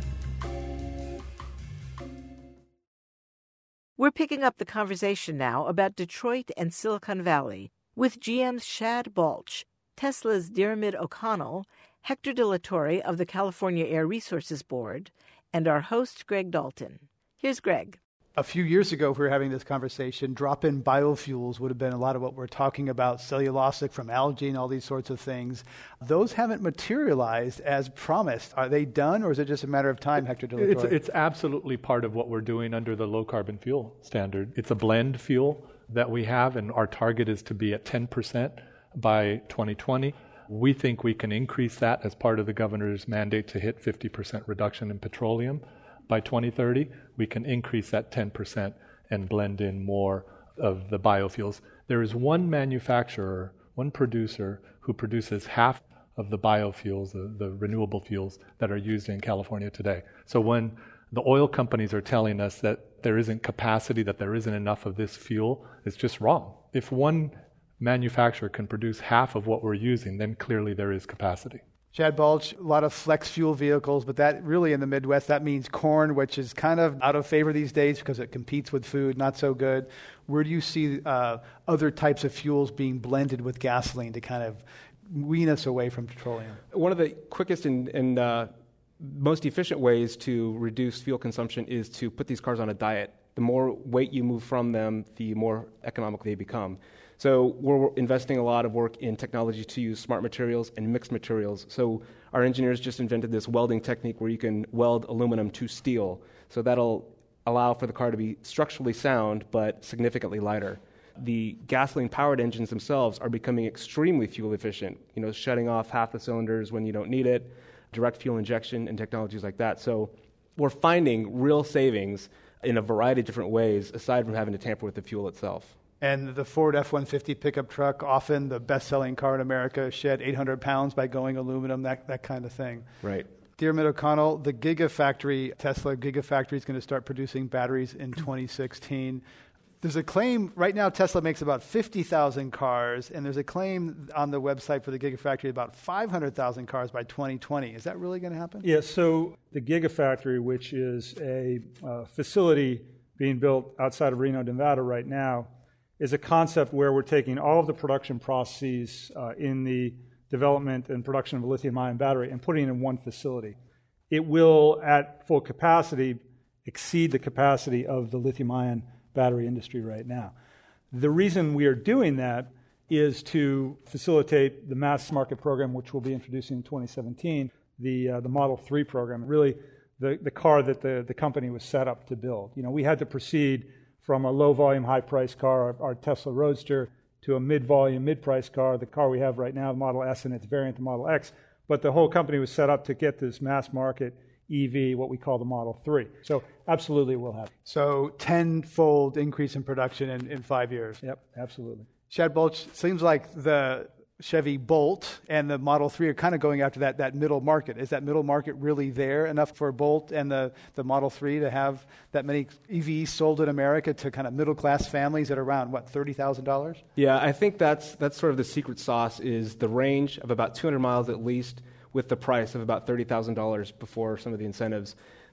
We're picking up the conversation now about Detroit and Silicon Valley with G M's Shad Balch, Tesla's Diarmuid O'Connell, Hector De La Torre of the California Air Resources Board, and our host, Greg Dalton. Here's Greg. A few years ago, if we were having this conversation, drop-in biofuels would have been a lot of what we're talking about, cellulosic from algae and all these sorts of things. Those haven't materialized as promised. Are they done, or is it just a matter of time, Hector De La Torre? It's, it's absolutely part of what we're doing under the low-carbon fuel standard. It's a blend fuel that we have, and our target is to be at ten percent by twenty twenty. We think we can increase that as part of the governor's mandate to hit fifty percent reduction in petroleum. By twenty thirty, we can increase that ten percent and blend in more of the biofuels. There is one manufacturer, one producer, who produces half of the biofuels, the, the renewable fuels that are used in California today. So when the oil companies are telling us that there isn't capacity, that there isn't enough of this fuel, it's just wrong. If one manufacturer can produce half of what we're using, then clearly there is capacity. Shad Balch, a lot of flex fuel vehicles, but that really in the Midwest, that means corn, which is kind of out of favor these days because it competes with food, not so good. Where do you see uh, other types of fuels being blended with gasoline to kind of wean us away from petroleum? One of the quickest and, and uh, most efficient ways to reduce fuel consumption is to put these cars on a diet. The more weight you move from them, the more economical they become. So we're investing a lot of work in technology to use smart materials and mixed materials. So our engineers just invented this welding technique where you can weld aluminum to steel. So that'll allow for the car to be structurally sound but significantly lighter. The gasoline-powered engines themselves are becoming extremely fuel efficient, you know, shutting off half the cylinders when you don't need it, direct fuel injection and technologies like that. So we're finding real savings in a variety of different ways aside from having to tamper with the fuel itself. And the Ford F one fifty pickup truck, often the best-selling car in America, shed eight hundred pounds by going aluminum, that, that kind of thing. Right. Diarmuid O'Connell, the Gigafactory, Tesla Gigafactory is going to start producing batteries in twenty sixteen. There's a claim, right now Tesla makes about fifty thousand cars, and there's a claim on the website for the Gigafactory about five hundred thousand cars by twenty twenty. Is that really going to happen? Yeah, so the Gigafactory, which is a uh, facility being built outside of Reno, Nevada right now, is a concept where we're taking all of the production processes uh, in the development and production of a lithium-ion battery and putting it in one facility. It will, at full capacity, exceed the capacity of the lithium-ion battery industry right now. The reason we are doing that is to facilitate the mass market program, which we'll be introducing in twenty seventeen, the uh, the Model three program, really the, the car that the, the company was set up to build. You know, we had to proceed from a low-volume, high-price car, our, our Tesla Roadster, to a mid-volume, mid-price car, the car we have right now, the Model S and its variant, the Model X. But the whole company was set up to get this mass-market E V, what we call the Model three. So absolutely it will happen. So tenfold increase in production in, in five years. Yep, absolutely. Shad Balch, seems like the Chevy Bolt and the Model three are kind of going after that, that middle market. Is that middle market really there enough for Bolt and the, the Model three to have that many E Vs sold in America to kind of middle-class families at around, what, thirty thousand dollars? Yeah, I think that's that's sort of the secret sauce is the range of about two hundred miles at least with the price of about thirty thousand dollars before some of the incentives.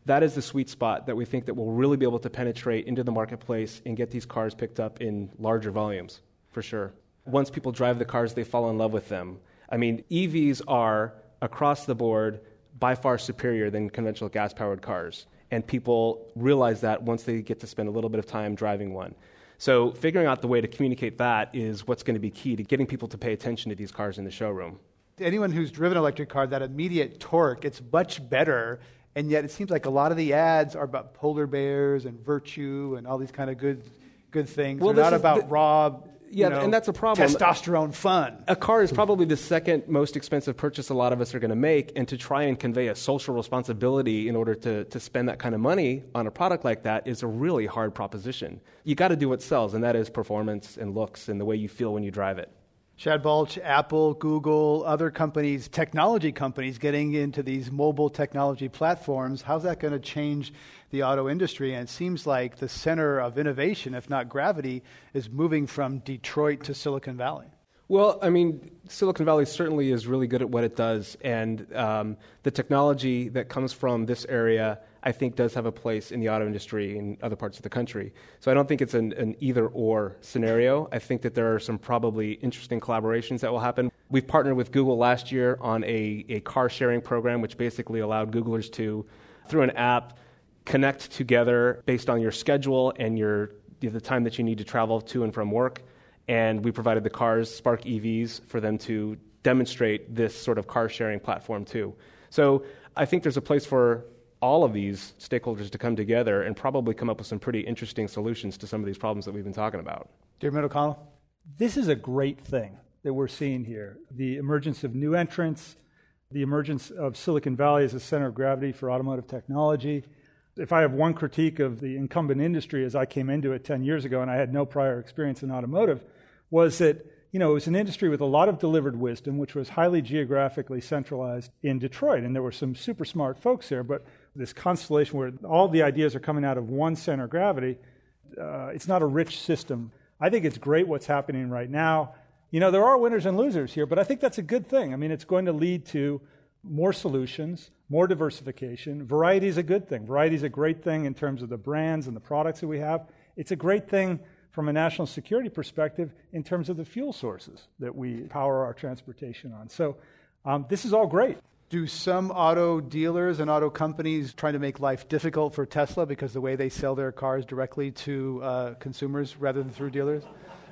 That is the sweet spot that we think that we'll really be able to penetrate into the marketplace and get these cars picked up in larger volumes, for sure. Once people drive the cars, they fall in love with them. I mean, E Vs are, across the board, by far superior than conventional gas-powered cars. And people realize that once they get to spend a little bit of time driving one. So figuring out the way to communicate that is what's going to be key to getting people to pay attention to these cars in the showroom. Anyone who's driven an electric car, that immediate torque, it's much better, and yet it seems like a lot of the ads are about polar bears and virtue and all these kind of good good things. Well, They're not is about the, raw, yeah, you know, and that's a problem. Testosterone fun. A car is probably the second most expensive purchase a lot of us are going to make, and to try and convey a social responsibility in order to, to spend that kind of money on a product like that is a really hard proposition. You got to do what sells, and that is performance and looks and the way you feel when you drive it. Chad Balch, Apple, Google, other companies, technology companies getting into these mobile technology platforms, how's that going to change the auto industry? And it seems like the center of innovation, if not gravity, is moving from Detroit to Silicon Valley. Well, I mean, Silicon Valley certainly is really good at what it does, and um, the technology that comes from this area, I think, does have a place in the auto industry in other parts of the country. So I don't think it's an, an either-or scenario. I think that there are some probably interesting collaborations that will happen. We've partnered with Google last year on a, a car-sharing program, which basically allowed Googlers to, through an app, connect together based on your schedule and your the time that you need to travel to and from work. And we provided the cars, Spark E Vs, for them to demonstrate this sort of car-sharing platform too. So I think there's a place for all of these stakeholders to come together and probably come up with some pretty interesting solutions to some of these problems that we've been talking about. Dear O'Connell? This is a great thing that we're seeing here. The emergence of new entrants, the emergence of Silicon Valley as a center of gravity for automotive technology. If I have one critique of the incumbent industry as I came into it ten years ago and I had no prior experience in automotive, was that, you know, it was an industry with a lot of delivered wisdom, which was highly geographically centralized in Detroit. And there were some super smart folks there, but this constellation where all the ideas are coming out of one center of gravity, uh, it's not a rich system. I think it's great what's happening right now. You know, there are winners and losers here, but I think that's a good thing. I mean, it's going to lead to more solutions, more diversification. Variety is a good thing. Variety is a great thing in terms of the brands and the products that we have. It's a great thing from a national security perspective in terms of the fuel sources that we power our transportation on. So um, this is all great. Do some auto dealers and auto companies try to make life difficult for Tesla because the way they sell their cars directly to uh, consumers rather than through dealers?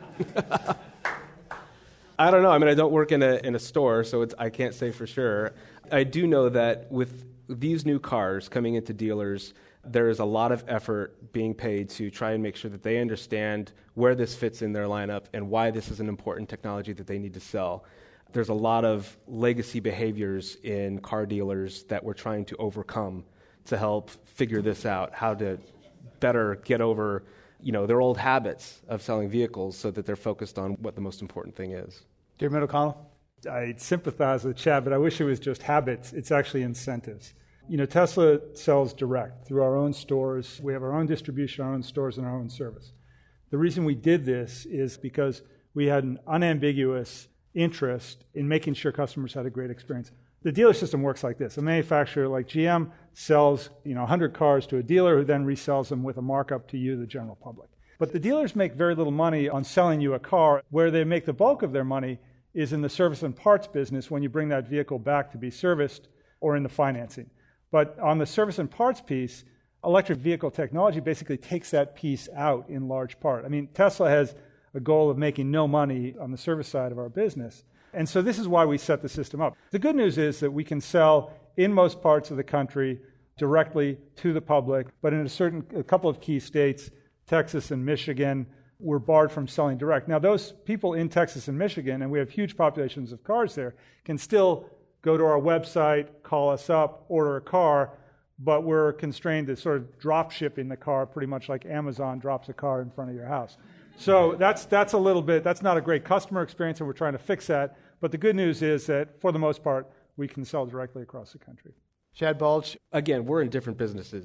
I don't know. I mean, I don't work in a in a store, so it's, I can't say for sure. I do know that with these new cars coming into dealers, there is a lot of effort being paid to try and make sure that they understand where this fits in their lineup and why this is an important technology that they need to sell. There's a lot of legacy behaviors in car dealers that we're trying to overcome to help figure this out, how to better get over, you know, their old habits of selling vehicles so that they're focused on what the most important thing is. Dear O'Connell? I sympathize with Chad, but I wish it was just habits. It's actually incentives. You know, Tesla sells direct through our own stores. We have our own distribution, our own stores, and our own service. The reason we did this is because we had an unambiguous interest in making sure customers had a great experience. The dealer system works like this. A manufacturer like G M sells, you know, one hundred cars to a dealer who then resells them with a markup to you, the general public. But the dealers make very little money on selling you a car. Where they make the bulk of their money is in the service and parts business when you bring that vehicle back to be serviced or in the financing. But on the service and parts piece, electric vehicle technology basically takes that piece out in large part. I mean, Tesla has a goal of making no money on the service side of our business. And so this is why we set the system up. The good news is that we can sell in most parts of the country directly to the public, but in a certain a couple of key states, Texas and Michigan, we're barred from selling direct. Now, those people in Texas and Michigan, and we have huge populations of cars there, can still go to our website, call us up, order a car, but we're constrained to sort of drop shipping the car pretty much like Amazon drops a car in front of your house. So that's that's a little bit, that's not a great customer experience, and we're trying to fix that. But the good news is that, for the most part, we can sell directly across the country. Chad Balch? Again, we're in different businesses.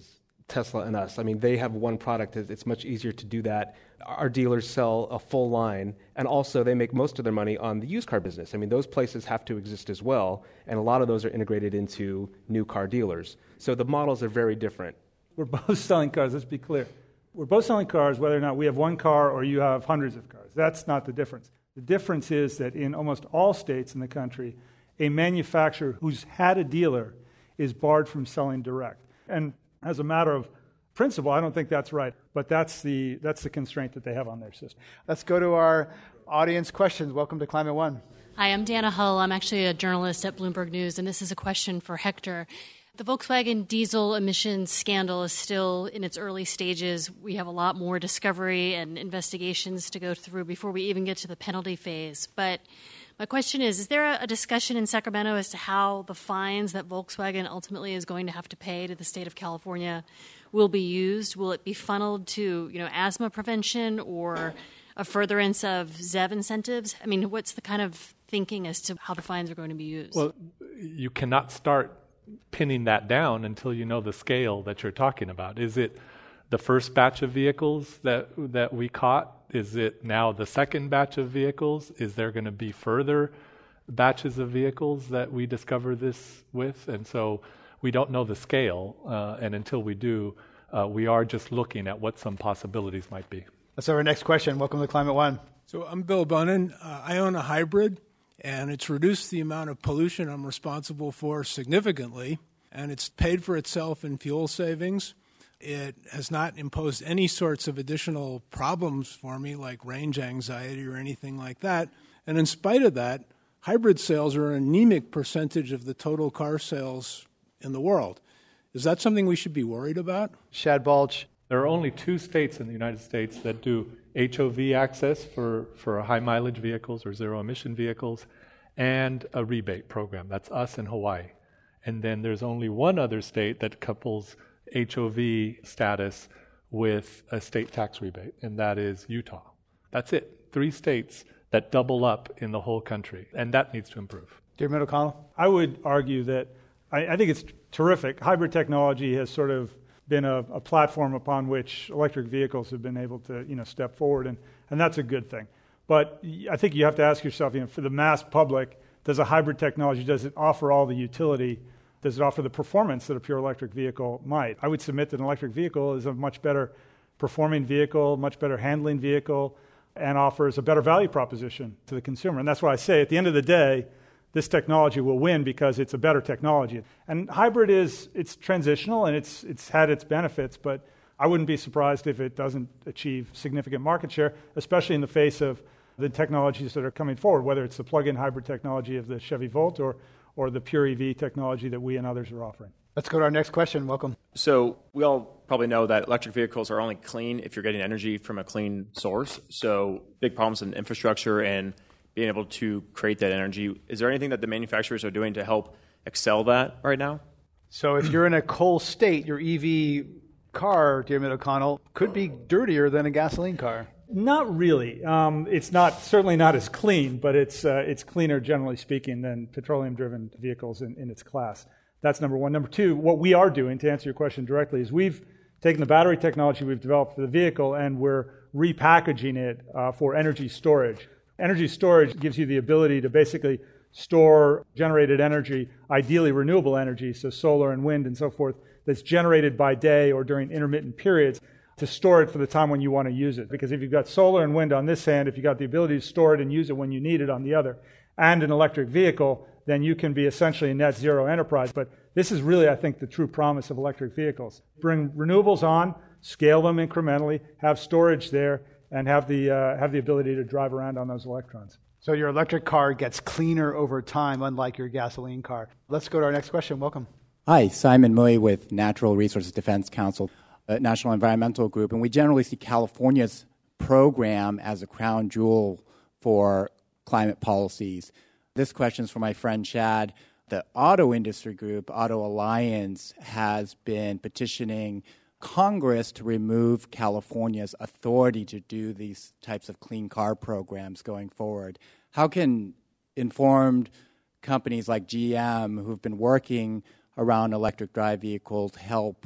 Tesla and us. I mean, they have one product. It's much easier to do that. Our dealers sell a full line, and also they make most of their money on the used car business. I mean, those places have to exist as well, and a lot of those are integrated into new car dealers. So the models are very different. We're both selling cars, let's be clear. We're both selling cars whether or not we have one car or you have hundreds of cars. That's not the difference. The difference is that in almost all states in the country, a manufacturer who's had a dealer is barred from selling direct. And as a matter of principle, I don't think that's right, but that's the that's the constraint that they have on their system. Let's go to our audience questions. Welcome to Climate One. Hi, I'm Dana Hull. I'm actually a journalist at Bloomberg News, and this is a question for Hector. The Volkswagen diesel emissions scandal is still in its early stages. We have a lot more discovery and investigations to go through before we even get to the penalty phase. But my question is, is there a discussion in Sacramento as to how the fines that Volkswagen ultimately is going to have to pay to the state of California will be used? Will it be funneled to, you know, asthma prevention or a furtherance of Z E V incentives? I mean, what's the kind of thinking as to how the fines are going to be used? Well, you cannot start pinning that down until you know the scale that you're talking about. Is it the first batch of vehicles that that we caught? Is it now the second batch of vehicles? Is there going to be further batches of vehicles that we discover this with? And so we don't know the scale, uh, and until we do, uh, we are just looking at what some possibilities might be. Let's have our next question. Welcome to Climate One. So I'm Bill Bunnan. Uh, I own a hybrid, and it's reduced the amount of pollution I'm responsible for significantly, and it's paid for itself in fuel savings. It has not imposed any sorts of additional problems for me, like range anxiety or anything like that. And in spite of that, hybrid sales are an anemic percentage of the total car sales in the world. Is that something we should be worried about? Shad Balch. There are only two states in the United States that do H O V access for, for high-mileage vehicles or zero-emission vehicles and a rebate program. That's us in Hawaii. And then there's only one other state that couples H O V status with a state tax rebate, and that is Utah. That's it. Three states that double up in the whole country, and that needs to improve. Dermot O'Connell? I would argue that I, I think it's terrific. Hybrid technology has sort of been a, a platform upon which electric vehicles have been able to, you know, step forward, and, and that's a good thing. But I think you have to ask yourself, you know, for the mass public, does a hybrid technology, does it offer all the utility? Does it offer the performance that a pure electric vehicle might? I would submit that an electric vehicle is a much better performing vehicle, much better handling vehicle, and offers a better value proposition to the consumer. And that's why I say, at the end of the day, this technology will win because it's a better technology. And hybrid is, it's transitional and it's it's had its benefits, but I wouldn't be surprised if it doesn't achieve significant market share, especially in the face of the technologies that are coming forward, whether it's the plug-in hybrid technology of the Chevy Volt or or the pure E V technology that we and others are offering. Let's go to our next question. Welcome. So we all probably know that electric vehicles are only clean if you're getting energy from a clean source. So big problems in infrastructure and being able to create that energy. Is there anything that the manufacturers are doing to help excel that right now? So if you're in a coal state, your E V car, Dermot O'Connell, could be dirtier than a gasoline car. Not really. Um, it's not certainly not as clean, but it's uh, it's cleaner, generally speaking, than petroleum-driven vehicles in, in its class. That's number one. Number two, what we are doing, to answer your question directly, is we've taken the battery technology we've developed for the vehicle and we're repackaging it uh, for energy storage. Energy storage gives you the ability to basically store generated energy, ideally renewable energy, so solar and wind and so forth, that's generated by day or during intermittent periods, to store it for the time when you want to use it. Because if you've got solar and wind on this hand, if you've got the ability to store it and use it when you need it on the other, and an electric vehicle, then you can be essentially a net zero enterprise. But this is really, I think, the true promise of electric vehicles. Bring renewables on, scale them incrementally, have storage there, and have the uh, have the ability to drive around on those electrons. So your electric car gets cleaner over time, unlike your gasoline car. Let's go to our next question. Welcome. Hi, Simon Mui with Natural Resources Defense Council, uh, National Environmental Group, and we generally see California's program as a crown jewel for climate policies. This question is for my friend Shad. The auto industry group, Auto Alliance, has been petitioning Congress to remove California's authority to do these types of clean car programs going forward. How can informed companies like G M, who've been working around electric drive vehicles, help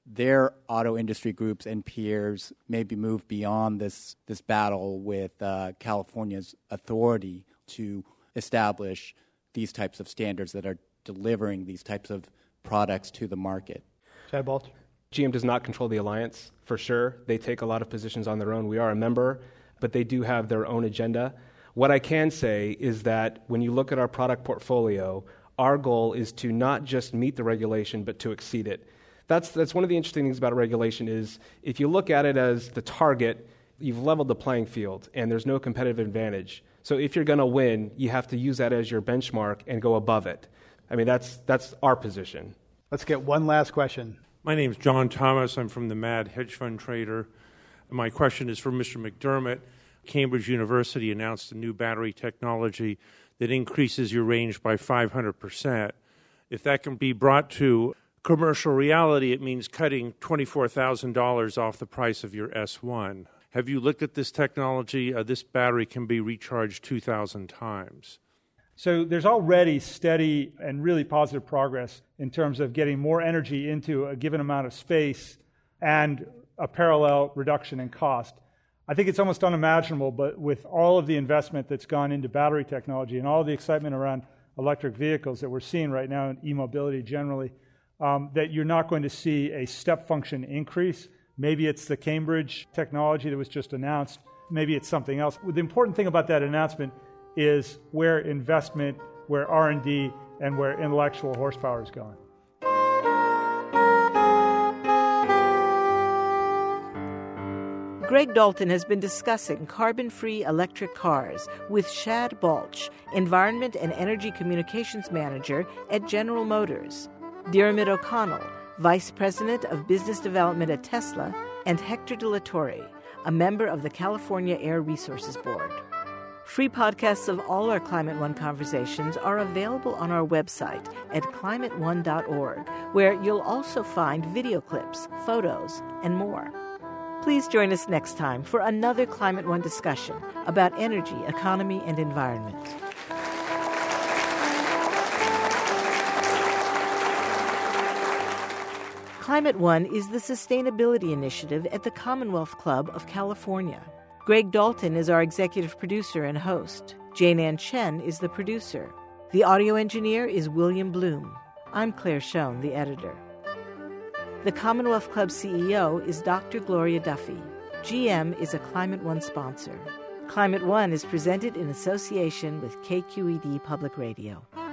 their auto industry groups and peers maybe move beyond this, this battle with uh, California's authority to establish these types of standards that are delivering these types of products to the market. Chad Balch? G M does not control the alliance, for sure. They take a lot of positions on their own. We are a member, but they do have their own agenda. What I can say is that when you look at our product portfolio, our goal is to not just meet the regulation, but to exceed it. That's, that's one of the interesting things about regulation is if you look at it as the target, you've leveled the playing field, and there's no competitive advantage. So if you're going to win, you have to use that as your benchmark and go above it. I mean, that's that's our position. Let's get one last question. My name is John Thomas. I'm from the Mad Hedge Fund Trader. My question is for Mister McDermott. Cambridge University announced a new battery technology that increases your range by five hundred percent. If that can be brought to commercial reality, it means cutting twenty-four thousand dollars off the price of your S one. Have you looked at this technology? Uh, this battery can be recharged two thousand times. So there's already steady and really positive progress in terms of getting more energy into a given amount of space and a parallel reduction in cost. I think it's almost unimaginable, but with all of the investment that's gone into battery technology and all the excitement around electric vehicles that we're seeing right now in e-mobility generally, um, that you're not going to see a step function increase. Maybe it's the Cambridge technology that was just announced. Maybe it's something else. The important thing about that announcement is where investment, where R and D, and where intellectual horsepower is going. Greg Dalton has been discussing carbon-free electric cars with Chad Balch, Environment and Energy Communications Manager at General Motors, Diarmuid O'Connell, Vice President of Business Development at Tesla, and Hector De La Torre, a member of the California Air Resources Board. Free podcasts of all our Climate One conversations are available on our website at climate one dot org, where you'll also find video clips, photos, and more. Please join us next time for another Climate One discussion about energy, economy, and environment. Climate One is the sustainability initiative at the Commonwealth Club of California. Greg Dalton is our executive producer and host. Jane Ann Chen is the producer. The audio engineer is William Bloom. I'm Claire Schoen, the editor. The Commonwealth Club C E O is Doctor Gloria Duffy. G M is a Climate One sponsor. Climate One is presented in association with K Q E D Public Radio.